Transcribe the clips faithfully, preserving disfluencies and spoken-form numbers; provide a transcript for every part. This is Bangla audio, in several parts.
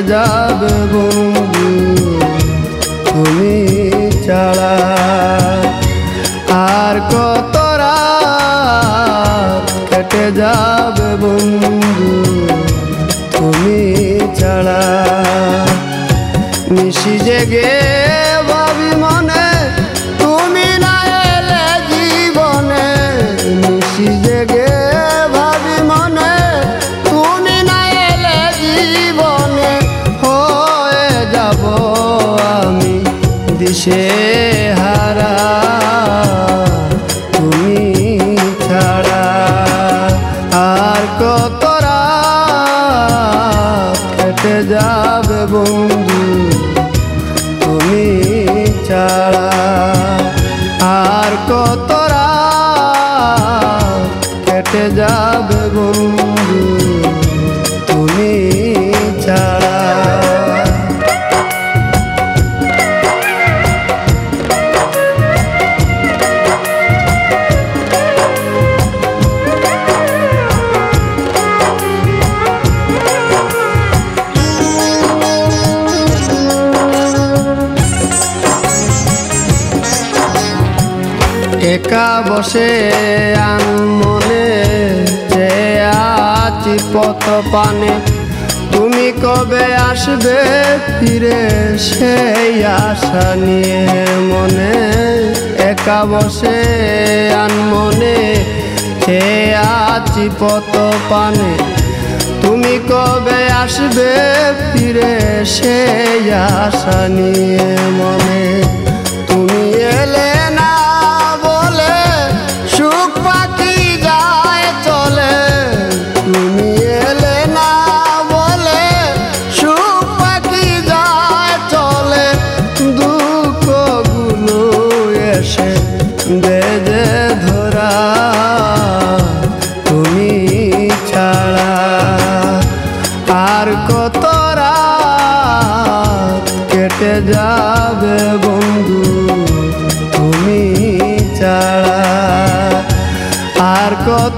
যাবে বন্ধু তুমি ছাড়া। আর কত রাত কেটে যাবে বন্ধু তুমি ছাড়া। নিশি জেগে ভাবি মনে তুমি না এলে জীবনে। নিশি জেগে ভাবি মনে তুমি না এলে জীবনে। হয়ে যাব আমি দিশে হারা তুমি ছাড়া। আর কত রাত কেটে যাবে বন্ধু তুমি ছাড়া। আর কত রাত কেটে যাবে বন্ধু তুমি ছাড়া। একা বসে আনমনে যে আছি পথ পানে। তুমি কবে আসবে ফিরে সেই আশা নিয়ে মনে। একা বসে আনমনে যে আছি পথ পানে। তুমি কবে আসবে ফিরে সেই আশা নিয়ে মনে। তুমি এলে না সুখ পাখি যায় চলে। তুমি এলে না বলে সুখ পাখি যায় চলে। দুঃখ গুলো এসে বেজে ধরা তুমি ছাড়া। আর কত রাত কেটে যাবে বন্ধু তুমি ছাড়া। আর কত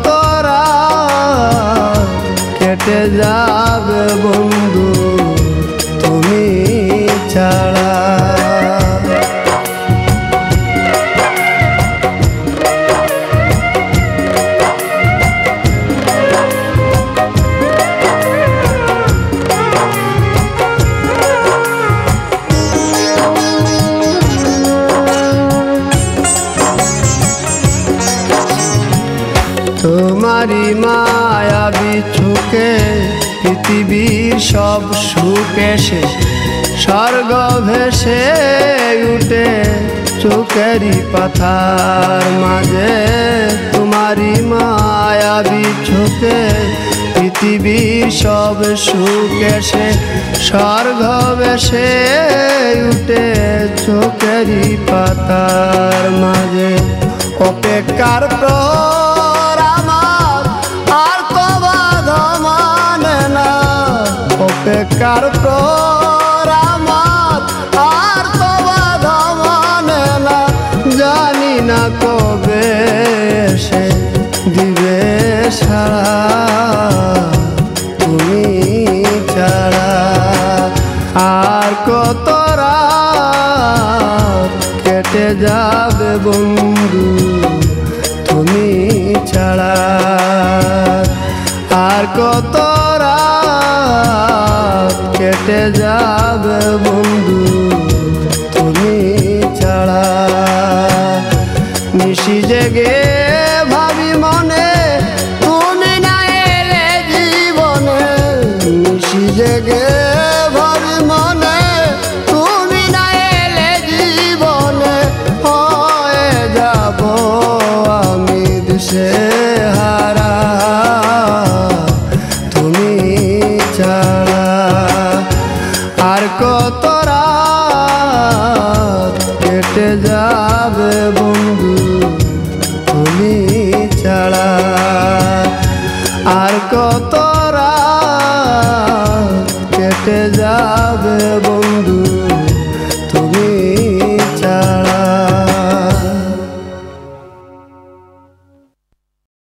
রাত কেটে যাবে বন্ধু তুমি ছাড়া। তোমারি মায়াবী চোখে পৃথিবীর সব সুখ এসে স্বর্গ ভেসে উঠে চোখেরই পাথার মাঝে। তোমারি মায়াবী চোখে পৃথিবীর সব সুখ এসে স্বর্গ ভেসে উঠে চোখেরই পাতার মাঝে। অপেক্ষার প্রহর আমার আর তো বাধা মানে না। অপেক্ষার প্রহর আমার আর তো বাধা মানে না। জানি না কবে এসে দিবে সারা তুমি ছাড়া। আর কত রাত কেটে যাবে বন্ধু তুমি ছাড়া। আর কত রাত কেটে যাবে বন্ধু তুমি ছাড়া। নিশি জেগে ভাবি মনে তুমি না এলে জীবনে। নিশি জেগে ভাবি মনে তুমি না এলে জীবনে। হয়ে যাব আমি দিশে হারা তুমি ছাড়া। আর কত রাত কেটে যাবে বন্ধু তুমি ছাড়া। আর কত